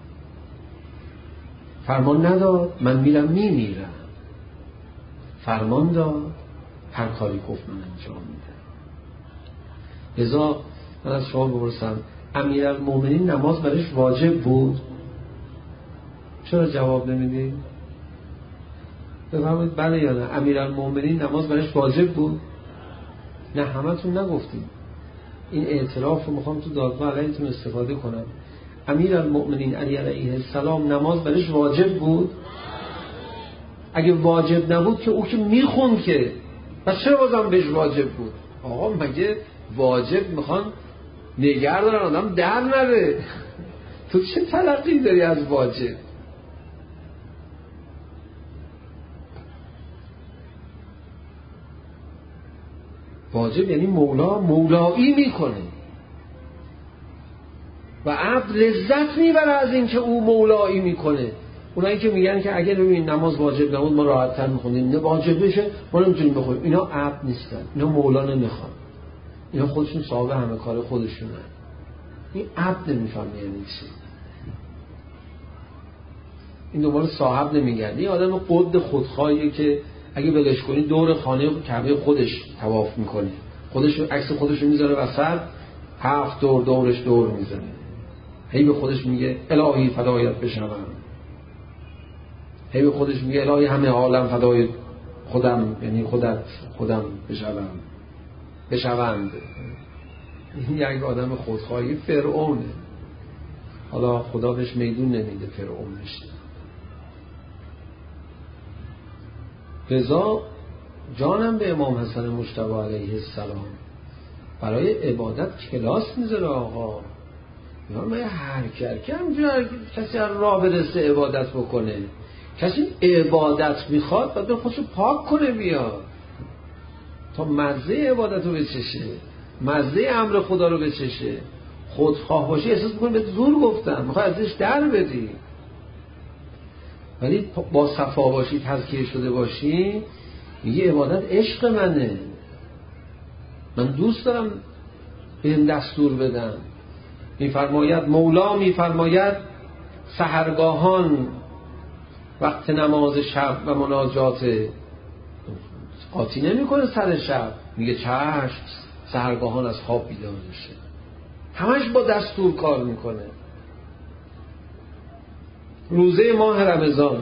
فرمان نداد من میمیرم، فرمان داد هر کاری گفت من انجام میدم. لذا من از شما بپرسم امیرالمومنین نماز برش واجب بود؟ چرا جواب نمیدید؟ بفرمایید بله یا نه. امیرالمومنین نماز برش واجب بود؟ نه همتون نگفتید. این اعتراف رو میخوام تو دادگاه علیتون استفاده کنم. امیرالمومنین علی علیه السلام نماز برش واجب بود؟ اگه واجب نبود که او که میخوند که، پس چرا بازم بهش واجب بود؟ آقا مگه واجب میخوان نگه دارن آدم در نره؟ تو چه تلقی داری از واجب؟ واجب یعنی مولایی میکنه و عبد لذت میبره از این که او مولایی میکنه. اونایی که میگن که اگر ببین نماز واجب نبود ما راحت تر میخوندیم، نه واجب بشه ما نمیتونیم بخونیم، اینا عبد نیستن، اینا مولا نمیخوان، اینا خودشون صاحب همه کار خودشونن. این عبد نمیفهمه یعنی چی. این دنبال صاحب نمیگرده. این آدم قد خودخواهیه که اگه بلش کنی دور خانه کعبه خودش طواف میکنه، خودش عکس خودش رو میذاره وسط، 7 دورش دور میزنه، هی به خودش میگه الهی فدایت بشم، هی به خودش میگه الهی همه عالم فدای خودم، یعنی خودم بشوند. این یک آدم خودخواهی فرعونه. حالا خدا بهش میدون نمیده فرعون بشه. لذا جانم به امام حسن مجتبی علیه السلام برای عبادت کلاس میذاره. آقا میگه هر کسی راه برسه عبادت بکنه. کسی عبادت میخواد باید به خودشو پاک کنه بیاد تا مزه عبادت رو بچشه، مزه امر خدا رو بچشه. خودخواه باشی احساس میکنی به زور گفتم، میخوای ازش در بدی. ولی با صفا باشی، تزکیه شده باشی، میگه عبادت عشق منه، من دوست دارم بهم دستور بدن. میفرماید مولا، میفرماید سحرگاهان وقت نماز شب و مناجات قاطی نمی کنه سر شب، میگه چشم سحرگاهان از خواب بیدار میشه، همش با دستور کار میکنه. روزه ماه رمضان،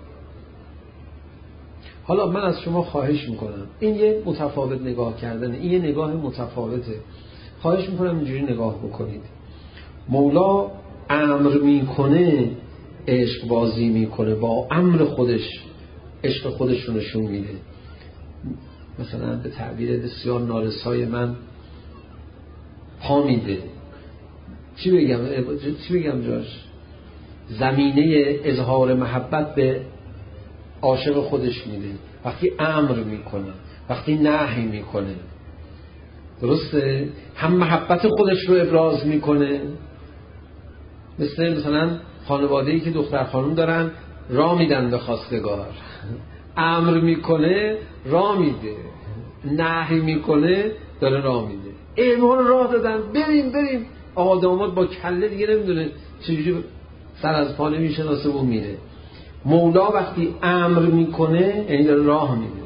حالا من از شما خواهش میکنم، این یه متفاوت نگاه کردنه، این یه نگاه متفاوته، خواهش میکنم اینجوری نگاه بکنید. مولا امر میکنه، عشق بازی میکنه، با امر خودش عشق خودش رو نشون میده. مثلا به تعبیر بسیار نارسای من پا میده. چی بگم جاش؟ زمینه اظهار محبت به عاشق خودش میده وقتی امر میکنه، وقتی نهی میکنه. درسته؟ هم محبت خودش رو ابراز میکنه، مثلا خانواده‌ای که دختر خانم دارن راه میدن به خواستگار، امر میکنه راه میده، نهی میکنه داره راه میده. ایمان راه دادن بریم. آقا داماد با کله دیگه نمیدونه چجوری سر از پا نمیشناسه و میره. مولا وقتی امر میکنه یعنی داره راه میده،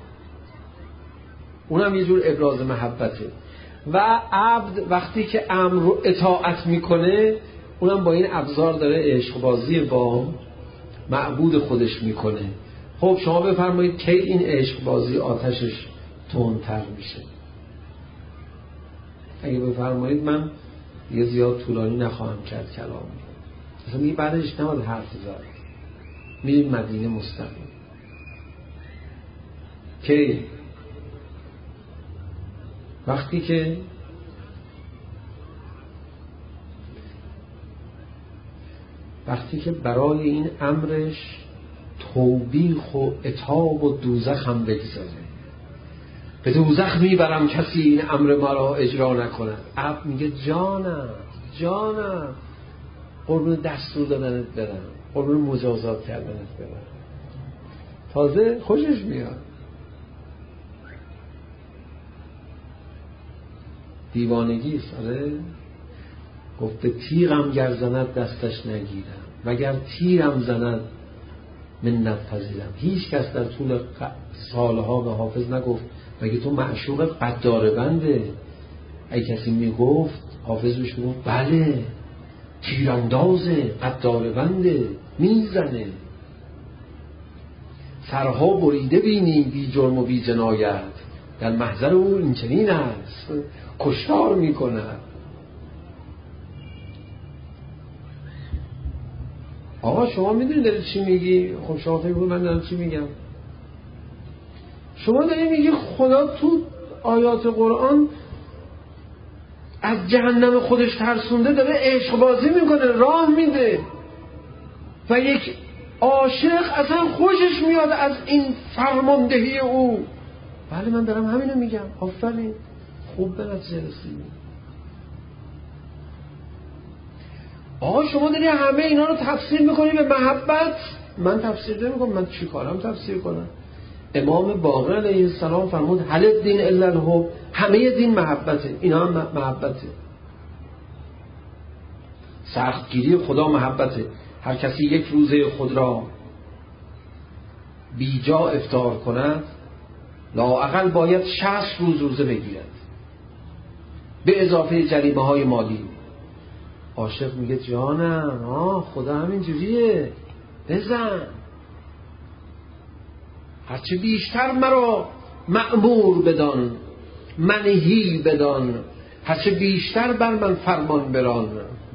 اونم یه جور ابراز محبته. و عبد وقتی که امر رو اطاعت میکنه اونم با این ابزار داره عشق بازی با معبود خودش میکنه. خب شما بفرمایید کی این عشق بازی آتشش تندتر میشه؟ اگه بفرمایید من یه زیاد طولانی نخواهم کرد کلام، مثلا میگه بعدش نباید حرف زد، میریم مدینه مستقیم. کی؟ وقتی که برای این امرش توبیخ و عتاب و دوزخ هم بگذاره. به دوزخ میبرم کسی این امر مرا اجرا نکند. عبد میگه جانم قربون دستور دادنت برم، قربون مجازات کردنت برم. تازه خوشش میاد. دیوانگی است. آره گفت به تیغم گر زند دستش نگیرم، وگر تیرم زند منت پذیرم. هیچ کس در طول سالها به حافظ نگفت مگه تو معشوقت قدار بنده؟ اگه کسی میگفت حافظ بهش میگفت بله تیراندازه، قدار بنده، میزنه. سرها بریده بینی بی جرم و بی جنایت، در محضر او این چنین است کشتار میکند. آقا شما میدونید داری چی میگی؟ خب شما فکر کنید من دارم چی میگم. شما داری میگی خدا تو آیات قرآن از جهنم خودش ترسونده، داره عشق بازی میکنه، راه میده و یک عاشق اصلا خوشش میاد از این فرماندهی او. بله من دارم همینو میگم. آفرین، خوب به نتیجه رسیدی. آقا شما داری همه اینا رو تفسیر میکنی به محبت. من تفسیر نمیکنم. من چی کارم تفسیر کنم؟ امام باقر علیه السلام فرمود هل الدین الا الحب، همه دین محبته. اینا هم محبته. سختگیری خدا محبته. هر کسی یک روزه خود را بیجا افطار کند لااقل باید 60 روز روزه بگیرد به اضافه جریمه های مالی. عاشق میگه جانم خدا همین جوریه، بزن. هرچه بیشتر مرا مأمور بدان، منهی بدان، هرچه بیشتر بر من فرمان بران.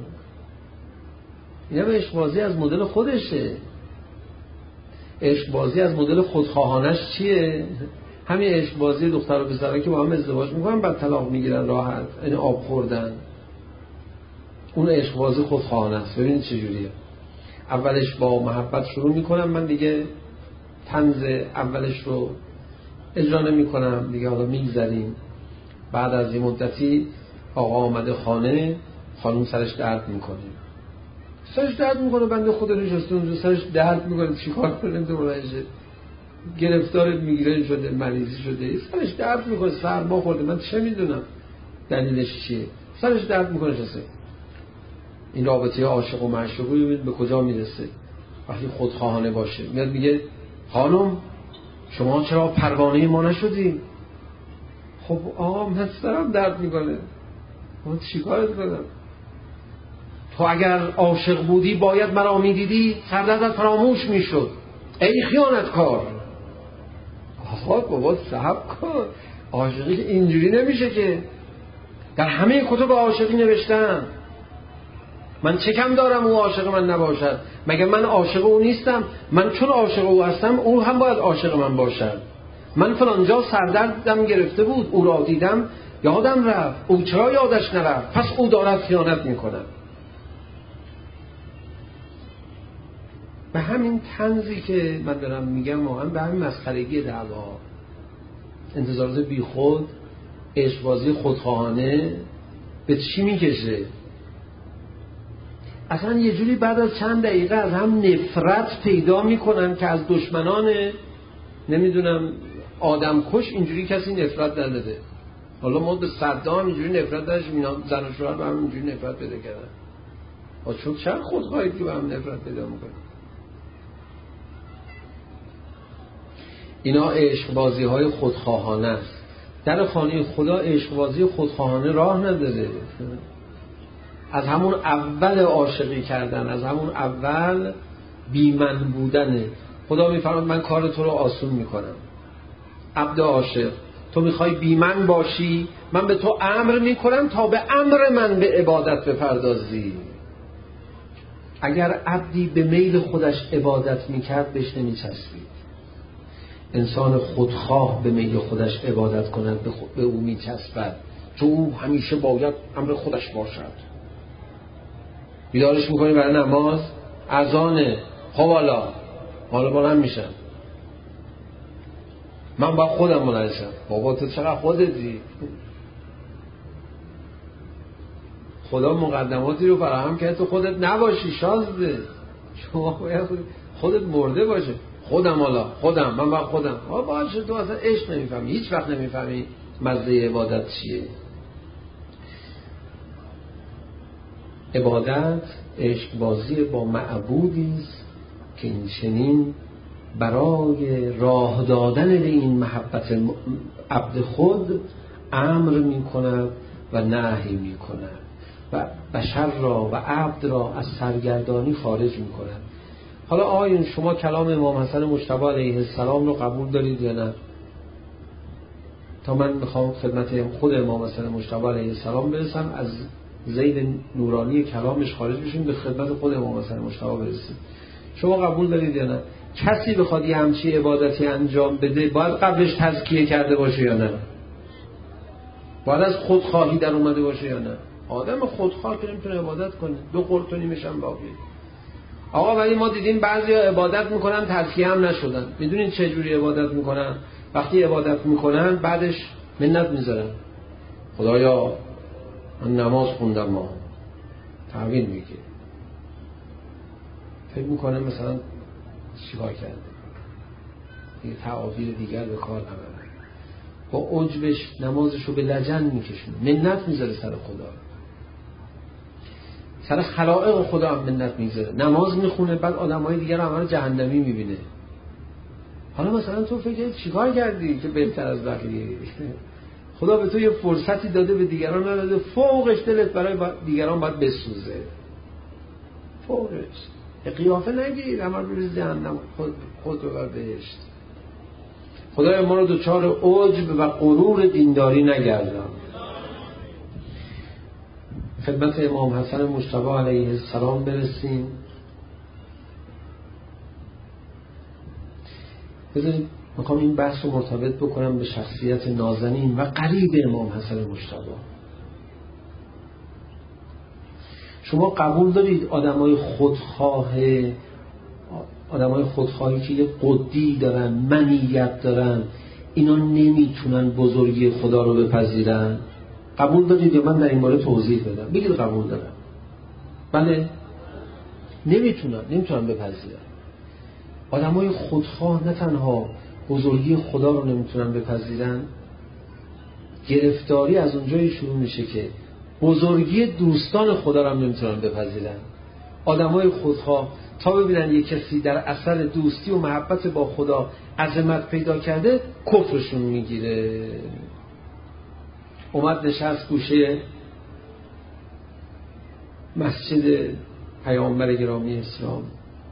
اینا به عشقبازی از مدل خودشه. عشقبازی از مدل خودخواهانش چیه؟ همین عشقبازی دختر و پسرها که با هم ازدواج میکنن بعد طلاق میگیرن راحت، این آب خوردن. اون عشقبازی خودخواهانه است. ببینید چجوریه. اولش با محبت شروع میکنم، من دیگه طنز اولش رو اجرا نمیکنم دیگه، حالا میگذریم. بعد از این مدتی آقا آمده خانه، خانم سرش درد میکنه. سرش درد میکنه، بنده خدا نشسته اونجا سرش درد میکنه، چیکار کنه؟ دوراشه گرفتار میگرن شده، مریضی شده، سرش درد میکنه، سرما خورده، من چه میدونم دلیلش چیه، سرش درد میکنه نشسته. این رابطه عاشق و معشوقی ببینید به کجا میرسه وقتی خودخواهانه باشه. میاد میگه خانم شما چرا پروانه ما نشدی؟ خب آقا من سرم درد میکنه، من چیکارت کنم؟ تو اگر عاشق بودی باید مرا میدیدی، سردردت فراموش میشد ای خیانتکار. آقا بابا صبر کن، عاشقی اینجوری نمیشه که. در همه کتب عاشقی نوشتن. من چه کم دارم او عاشق من نباشد؟ مگه من عاشق او نیستم؟ من چون عاشق او هستم او هم باید عاشق من باشد. من فلانجا سردردم گرفته بود، او را دیدم یادم رفت، او چرا یادش نرفت؟ پس او دارد خیانت میکند. به همین طنزی که من دارم میگم واقعا به همین مسخرگی دعوا، انتظارات بیخود، عشقبازی خودخواهانه به چی میکشه؟ اصلا یه جوری بعد از چند دقیقه از هم نفرت پیدا میکنن که از دشمنان نمیدونم آدم کش اینجوری کسی نفرت نداده. حالا ما به صدام اینجوری نفرت داشتیم، اینا زن و شوهر به هم اینجوری نفرت پیدا کردن. چون چند خودخواهید که به هم نفرت پیدا میکنن؟ اینا عشقبازی های خودخواهانه است. در خانه خدا عشقبازی خودخواهانه راه نداره. از همون اول عاشقی کردن، از همون اول بی‌من بودنه. خدا میفرماید من کار تو رو آسون میکنم. عبد عاشق تو میخوای بی‌من باشی، من به تو امر میکنم تا به امر من به عبادت بپردازی. اگر عبدی به میل خودش عبادت میکرد بهش نمیچسبید. انسان خودخواه به میل خودش عبادت کند به او میچسبد، چون او همیشه باید امر خودش باشد. بیدارش میکنی برای نماز، اذانه، خب حالا بلند میشم، من با خودم بلند شم. بابا تو چقدر خودتی؟ خدا مقدماتی رو فراهم کرد تو خودت نباشی شازده. شما باید خودت مرده باشه. خودم من با خودم باشه. تو اصلا عشق نمیفهمی، هیچ وقت نمیفهمی مزه عبادت چیه. عبادت عشق بازی با معبودی است که این چنین برای راه دادن به این محبت عبد خود امر می کند و نهی می کند و بشر را و عبد را از سرگردانی خارج می کند. حالا آقایون شما کلام امام حسن مجتبی علیه السلام رو قبول دارید یا نه؟ تا من میخوام خدمت خود امام حسن مجتبی علیه السلام برسم، از زید نورانی کلامش خارج بشیم به خدمت خود امام حسن مجتبی برسیم. شما قبول دارید یا نه؟ کسی بخواد یه همچی عبادتی انجام بده باید قبلش تزکیه کرده باشه یا نه؟ باید از خودخواهی در اومده باشه یا نه؟ آدم خودخواه که نمیتونه عبادت کنه. 2 قرتونی میشن باقی. آقا ولی ما دیدیم بعضیا عبادت میکنن تزکیه هم نشدن. میدونید چه جوری عبادت میکنن؟ وقتی عبادت میکنن بعدش منت میذارن. خدایا من نماز خوندم، ما تعویل میگه، فکر میکنه مثلا چیکار کرده، یه تعابیر دیگر به کار نبره، با عجبش نمازشو به لجن میکشونه، منت میذاره سر خدا، سر خلائق خدا هم منت میذاره، نماز میخونه، بعد آدمای دیگر هم جهنمی میبینه. حالا مثلا تو فکر چیکار کردی که بهتر از بقیه؟ خدا به تو یه فرصتی داده به دیگران نداده، فوقش دلت برای دیگران باید بسوزه، فوقش قیافه نگیر، همه بریز جهنم، خود رو بر بهشت. خدای ما رو دوچار عجب و غرور دینداری نگردان. خدمت امام حسن مجتبی علیه السلام برسیم. بذارید میخوام این بحث رو مرتبط بکنم به شخصیت نازنین و قریب امام حسن مجتبی. شما قبول دارید آدمای خودخواهی که یه قدی دارن، منیت دارن، اینا نمیتونن بزرگی خدا رو بپذیرن؟ قبول دارید یا من در این باره توضیح بدم؟ بگید قبول دارم. بله، نمیتونن بپذیرن. آدمای خودخواه نه تنها بزرگی خدا رو نمیتونن بپذیرن، گرفتاری از اونجایی شروع میشه که بزرگی دوستان خدا رو هم نمیتونن بپذیرن. آدمای خودخواه تا ببینن یک کسی در اثر دوستی و محبت با خدا عظمت پیدا کرده، کفرشون میگیره. اومد نشست گوشه مسجد پیامبر گرامی اسلام،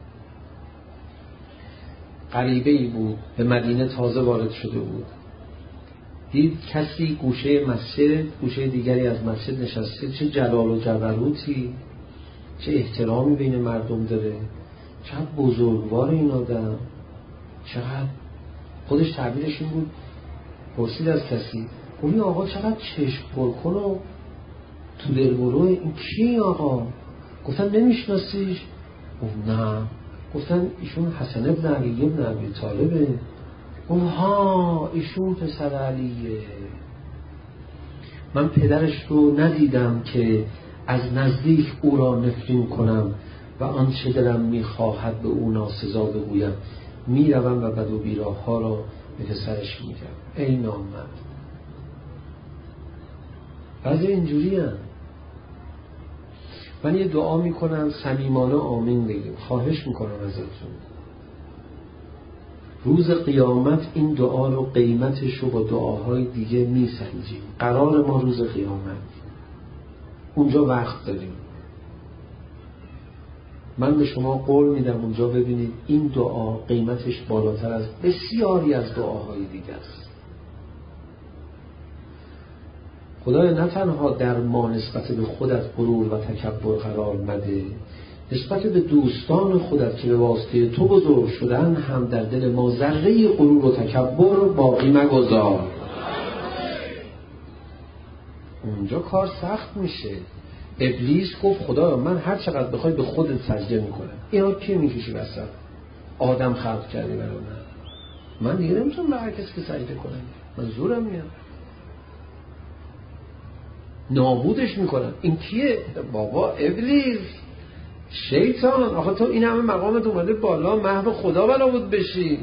غریبه‌ای بود، به مدینه تازه وارد شده بود، دید کسی گوشه مسجد، گوشه دیگری از مسجد نشسته، چه جلال و جبروتی، چه احترامی بین مردم داره، چقدر بزرگوار این آدم، چقدر خودش تعبیرش این بود. پرسید از کسی، گفت آقا چقدر چشم پرکن و تو دلبروه، این کی آقا؟ گفتن نمیشناسیش؟ گفت نه. گفتن ایشون حسن ابن علی ابن ابی طالبه. گفت ها، ایشون پسر علیه. من پدرش رو ندیدم که از نزدیک او را نفرین کنم و آنچه دلم میخواهد به او ناسزا بگویم. میروم و بد و بیراه ها را به پسرش میگم. ای نامرد. بعضی اینجوری هم. من یه دعا میکنم صمیمانه آمین بگیم، خواهش میکنم ازتون روز قیامت این دعا رو قیمتش رو با دعاهای دیگه میسنجیم. قرار ما روز قیامت اونجا وقت داریم. من به شما قول میدم اونجا ببینید این دعا قیمتش بالاتر از بسیاری از دعاهای دیگه است. خدای نه تنها در ما نسبت به خودت غرور و تکبر قرار مده، نسبت به دوستان خودت که به واسطه تو بزرگ شدن هم در دل ما ذره غرور و تکبر باقی مگذار. اونجا کار سخت میشه. ابلیس گفت خدا من هر چقدر بخوای به خودت سجده میکنم. اینا کی میکشی وسط؟ آدم خلق کردی برای من دیگه نمیتونم به هر کسی که سجده کنم، من زورم میاد. نابودش میکنن. این کیه؟ بابا ابلیس، شیطان. آخه تو این همه مقامت اومده بالا، محو خدا بنا بود بشی.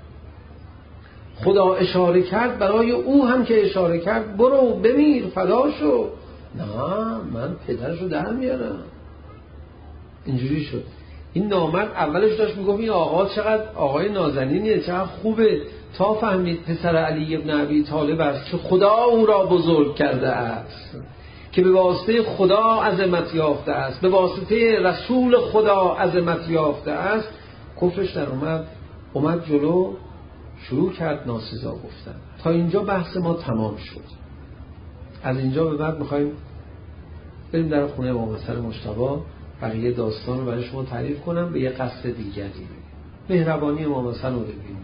خدا اشاره کرد برای او هم که اشاره کرد برو بمیر فدا شو. نه من پدرشو در میارم. اینجوری شد. این نامرد اولش داشت میگفت این آقا چقدر آقای نازنینیه، چقدر خوبه، تا فهمید پسر علی ابن ابی طالب است که خدا او را بزرگ کرده است، که به واسطه خدا عظمت یافته است، به واسطه رسول خدا عظمت یافته است. کفرش در اومد جلو، شروع کرد ناسزا گفتن. تا اینجا بحث ما تمام شد. از اینجا به بعد میخوایم بریم در خونه امام حسن مجتبی، بقیه داستان رو برای شما تعریف کنم به یه قصد دیگری، مهربانی امام حسن رو ببینیم.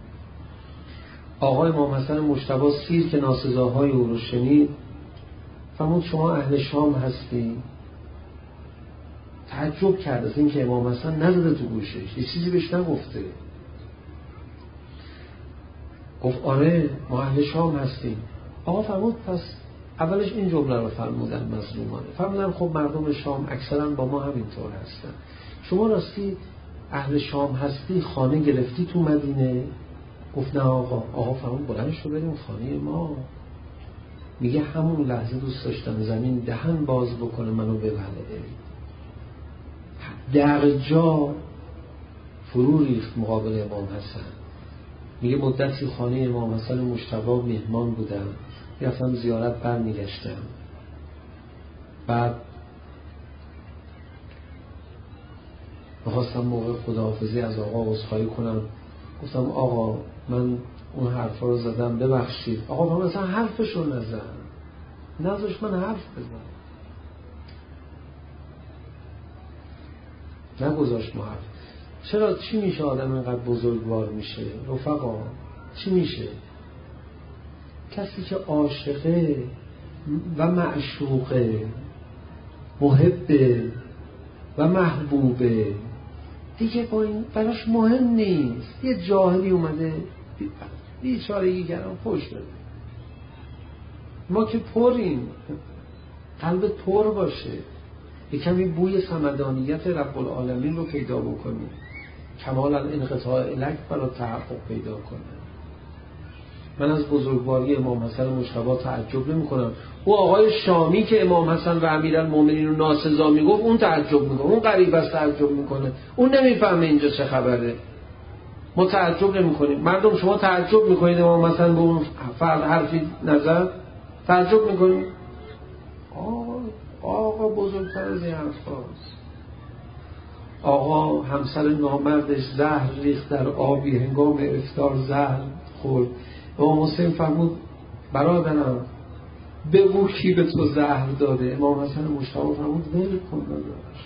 آقای امام حسن مجتبی سیر که ناسزاهای او رو شنید فرمود شما اهل شام هستی؟ تعجب کرد از این که امام حسن نزده تو گوشش، یه چیزی بهش نگفته. گفت آره ما اهل شام هستیم. آقا فرمود پس اولش این جمله رو فرمودن مظلومانه، فرمودن خب مردم شام اکثرا با ما همینطور هستن، شما راستی اهل شام هستی خانه گرفتی تو مدینه؟ گفت نه آقا. آقا فرمود بلند شو بریم خانه ما. میگه همون لحظه دوست داشتم زمین دهن باز بکنه منو ببلعه. در جا فرو ریخت مقابل امام حسن. میگه مدتی خانه امام حسن مجتبی مهمان بودم، رفتم زیارت برمیگشتم، بعد میخواستم موقع خداحافظی از آقا عذرخواهی کنم، گفتم آقا من اون حرفا رو زدم ببخشید. آقا من مثلا حرفشو نذاش من حرف بزنم، نگذاشت ما حرف. چرا؟ چی میشه آدم اینقدر بزرگوار میشه رفقا؟ چی میشه؟ کسی که عاشقه و معشوقه، محبه و محبوبه، دیگه با این براش مهم نیست. یه جاهلی اومده بیچارگی کردن خوش بده. ما که پریم، قلبت پر باشه، یه کمی بوی صمدانیت رب العالمین رو پیدا بکنی، کمال الانقطاع الک برای تحقق پیدا کنه. من از بزرگواری امام حسن مجتبی تعجب نمی کنم. او آقای شامی که امام حسن و امیرالمومنین رو ناسزا میگفت اون تعجب میکنه، اون غریب است تعجب میکنه، اون نمیفهمه اینجا چه خبره. ما تعجب نمی کنیم. مردم شما تعجب میکنید امام حسن به اون فرد حرفی نظر تعجب میکنید؟ آقا بزرگتر از این حرف هاست. آقا همسر نامردش زهر ریخت در آبی، هنگام افطار زهر خورد. امام حسین فرمود برادرم بگو کی به تو زهر داده؟ امام حسن مجتبی فرمود ول کن داداش.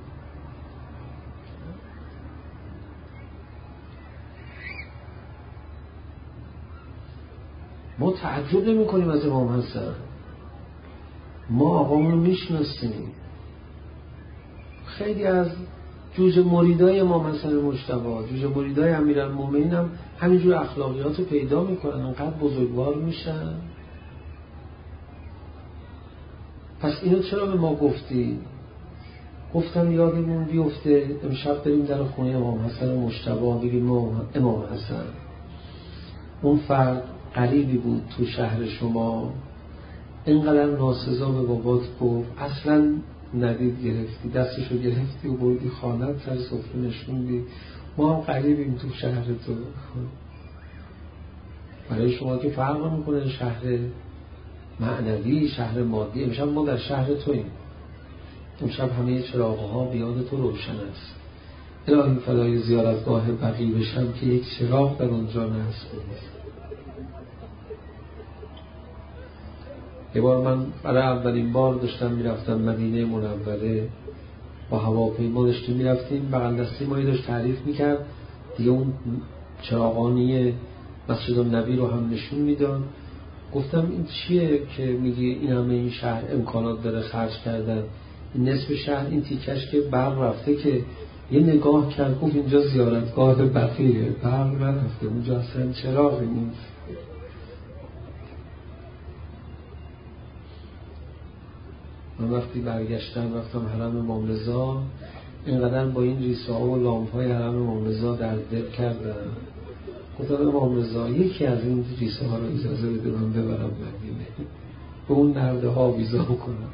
ما تعجب نمی کنیم از امام حسن، ما آقامون میشناسیم. خیلی از جوجه مریدای امام حسن مجتبی، جوجه مریدای امیرالمومنین هم همینجور اخلاقیات رو پیدا میکنن، انقدر بزرگوار میشن. پس اینو چرا به ما گفتی؟ گفتم یادمون بیفته امشب بریم در خونه امام حسن مجتبی بگیم امام حسن اون فرد غریبی بود تو شهر شما، اینقدر ناسزا به بابات گفت، اصلا ندید گرفتی، دستشو گرفتی و بردی خانت، سر سفره نشوندی، ما هم غریبیم تو شهر تو. برای شما که فرق میکنه شهر معنوی شهر مادی. امشب ما در شهر توییم، امشب همه چراغ‌ها بیاد تو روشن است. الهی فدای زیارتگاه بقیع بشم که یک چراغ در اونجا نصب کنید. یه بار من برای اولین بار داشتم میرفتم مدینه منوره، با هواپیما داشتیم میرفتیم، بغل دستی ما داشت تعریف میکرد دیگه، اون چراغانی مسجد النبی رو هم نشون میداد. گفتم این چیه که میگی این همه این شهر امکانات داره خرج کردن، این نصف شهر این تیکش که برق رفته، که یه نگاه کرد گفت اینجا زیارتگاه بقیه، برق نرفته اونجا، اصلا چراغی نیست. من وقتی برگشتم رفتم حرم امام رضا، اینقدر با این ریسه ها و لامپ های حرم امام رضا در دل کردم، گفتم امام رضا یکی از این ریسه ها رو اجازه بده من ببرم مدینه، به اون نرده ها ویزا کنم.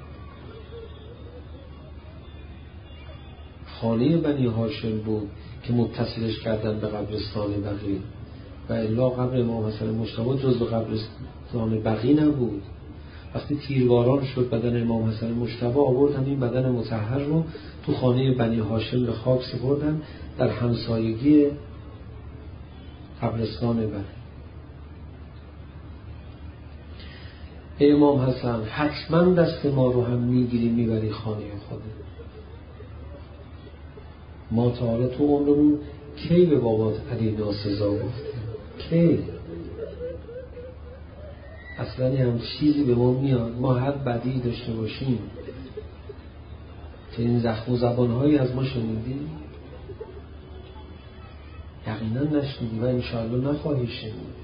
خانه بنی هاشم بود که متصلش کردن به قبرستان بقیع، و الا قبر امام حسن مجتبی جزو قبرستان بقیع نبود. وقتی تیرباران شد بدن امام حسن مجتبی، آوردن این بدن مطهر رو تو خانه بنی هاشم به خاک سپردن در همسایگی قبرستان بقیع. ای امام حسن حتما دست ما رو هم میگیری میبری خانه خودت. ما تا حالا تو عمرمون کی به بابات علی ناسزا گفتیم؟ کی؟ اصلا هم چیزی به ما میاد ما هر بدی داشته باشیم که این زخم و زبانهایی از ما شنیدیم؟ یقینا نشنیدی و انشاءالله نخواهی شنید.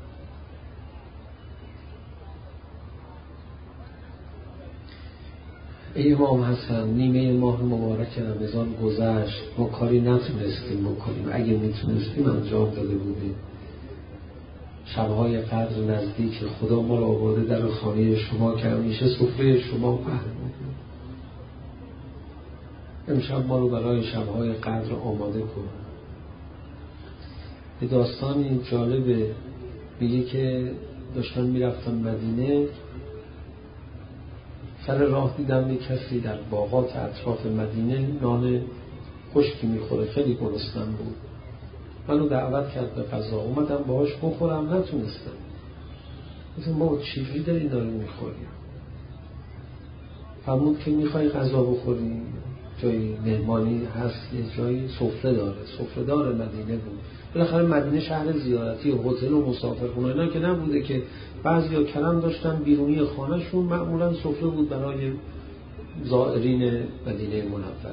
ای امام حسن نیمه ماه مبارک رمضان گذشت، ما کاری نتونستیم بکنیم، اگه میتونستیم انجام داده بودیم. شبهای قدر نزدیک، خدا ما را آورده در خانه شما که همیشه سفره شما پهن بودیم. امشب ما رو برای شبهای قدر آماده کن. یه داستانی جالبه، میگه که داشتن میرفتن مدینه، سر راه دیدم یک کسی در باغات اطراف مدینه نان خشکی میخوره، خیلی گرسنه بود. منو دعوت کرد به غذا، اومدم باهاش بخورم، نتونستم. گفتم بابا چجوری داری اینا رو میخوری؟ فرمود که میخوای غذا بخوری جایی مهمانی هست، یه جایی سفره داره، سفره داره مدینه بود. بالاخره مدینه شهر زیارتی و هتل و مسافرخونه اینا که نبوده که بعضیا کرم داشتن بیرونی خانهشون، معمولا سفره بود برای زائرین مدینه منوره.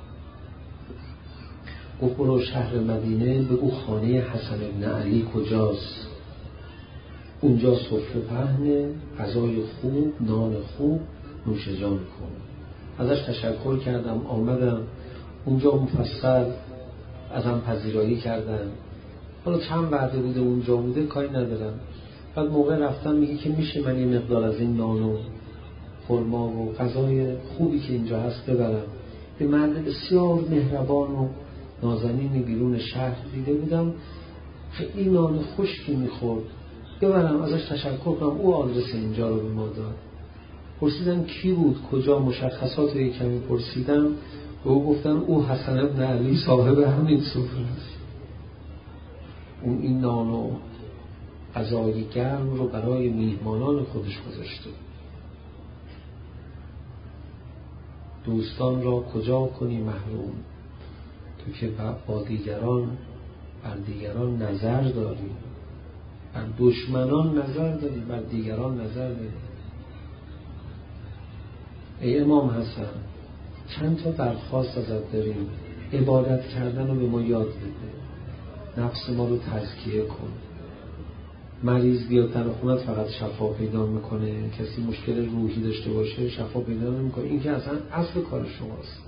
گفت برو شهر مدینه بگو خانه حسن ابن علی کجاست، اونجا سفره پهنه، غذای خوب، نان خوب، نوش جان کن. ازش تشکر کردم، آمدم اونجا مفصل ازم پذیرایی کردن. حالا چند وعده بوده اونجا بوده کاری ندارم. بعد موقع رفتم میگه که میشه من یه مقدار از این نان و خرما و غذای خوبی که اینجا هست ببرم. یه مرد بسیار مهربان و نازنینی بیرون شهر دیده بودم، خیلی نان خشکی میخورد، ببرم ازش تشکر کنم. او آدرس اینجا رو به ما داد. پرسیدم کی بود، کجا، مشخصات رو یک کمی پرسیدم، به او گفتن او حسن ابن علی صاحب همین سفره است. اون این نان و غذای گرم رو برای میهمانان خودش گذاشته. دوستان را کجا کنی محروم، تو که با دیگران بر دیگران نظر داری، بر دشمنان نظر داری، بر دیگران نظر داری. ای امام حسن چند تا درخواست ازت داریم، عبادت کردن رو به ما یاد بده، نفس ما رو تزکیه کن. مریض بیاد در خونت فقط شفا پیدا میکنه، کسی مشکل روحی داشته باشه شفا پیدا نمیکنه، این که اصلا اصل کار شماست.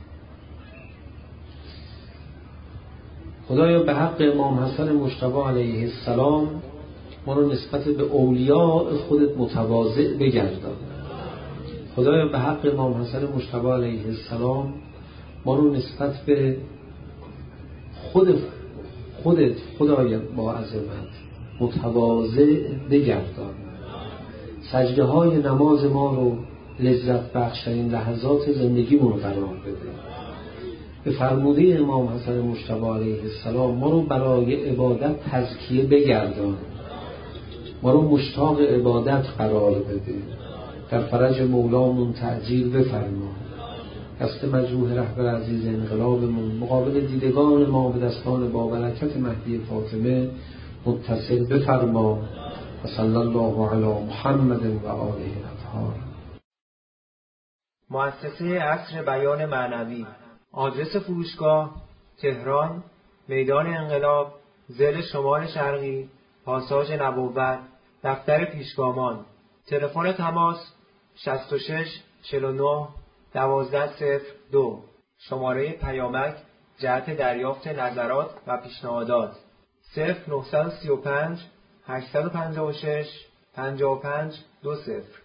خدایا به حق امام حسن مجتبی علیه السلام ما رو نسبت به اولیاء خودت متواضع بگردان. خدایا به حق امام حسن مجتبی علیه السلام ما رو نسبت به خودت خدای با عظمت متواضع بگردان. سجده های نماز ما رو لذت بخشترین لحظات زندگیمون قرار بده. به فرموده امام حسن مجتبی علیه السلام ما رو برای عبادت تزکیه بگردان، ما رو مشتاق عبادت قرار بده. در فرج مولامون تعجیل بفرما. دست مجروح رهبر عزیز انقلابمون مقابل دیدگان ما به دستان با برکت مهدی فاطمه متصل بفرما. و صلی الله علی محمد و آله اطهار. مؤسسه عصر بیان معنوی. آدرس فروشگاه تهران، میدان انقلاب، ضلع شمال شرقی، پاساژ نبوت، دفتر پیشگامان. تلفن تماس 66 49 1202. شماره پیامک جهت دریافت نظرات و پیشنهادات 0935 856 55 20.